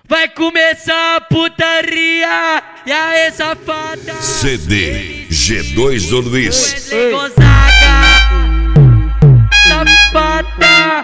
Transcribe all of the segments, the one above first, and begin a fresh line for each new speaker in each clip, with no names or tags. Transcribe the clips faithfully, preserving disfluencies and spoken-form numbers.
Vai começar a putaria, e aí safada.
C D G dois do Luiz.
Wesley Gonzaga, safada.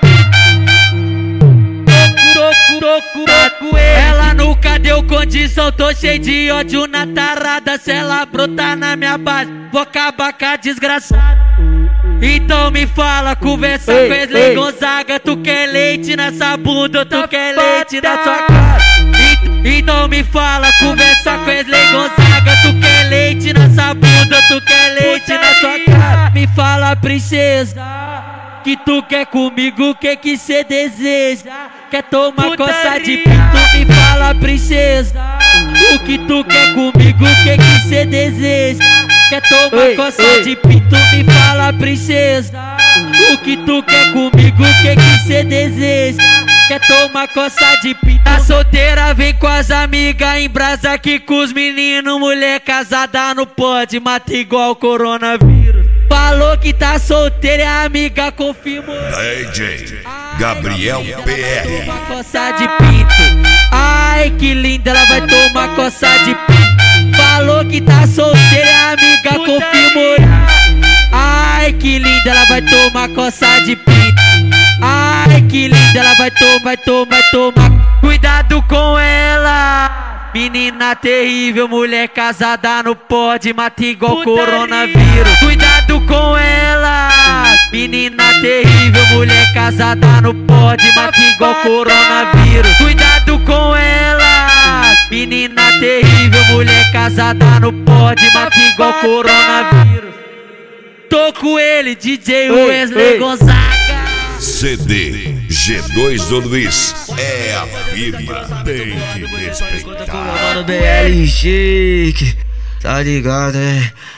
Toco, toco, toco, ela nunca deu condição, tô cheio de ódio na tarada. Se ela brotar na minha base, vou acabar com a desgraçada. Então me fala, conversa com Wesley Gonzaga. Tu quer leite nessa bunda, tu quer leite na sua cara. Então me fala, conversa com Wesley Gonzaga. Tu quer leite nessa bunda, tu quer leite na sua cara. Me fala, princesa, que tu quer comigo, o que que cê deseja? Quer tomar coça de pinto? Me fala, princesa, o que tu quer comigo, o que que cê deseja? Quer tomar coça de pinto? Me fala, princesa, o que tu quer comigo, o que que cê deseja? Quer tomar coça de pinto? Tá solteira, vem com as amigas em brasa aqui com os meninos. Mulher casada não pode, mata igual coronavírus. Falou que tá solteira e a amiga confirmou.
D J Gabriel P R.
Tomar coça de pinto. Ai, que linda, ela vai tomar coça de pinto. Falou que tá solteira e a amiga confirmou. Ai, que linda, ela vai tomar coça de pinto. Ai, que linda, ela vai tomar, vai tomar, vai tomar. Cuidado com ela, menina terrível. Mulher casada não pode, mata igual coronavírus. Cuidado com ela, menina terrível. Mulher casada não pode, mata igual coronavírus. Cuidado com ela, menina terrível. Mulher casada não pode, mata igual coronavírus. Tô com ele, D J Wesley Gonzaga.
C D G dois do Luiz é a firma. Tem que respeitar.
Mano, B L Chique, tá ligado, é?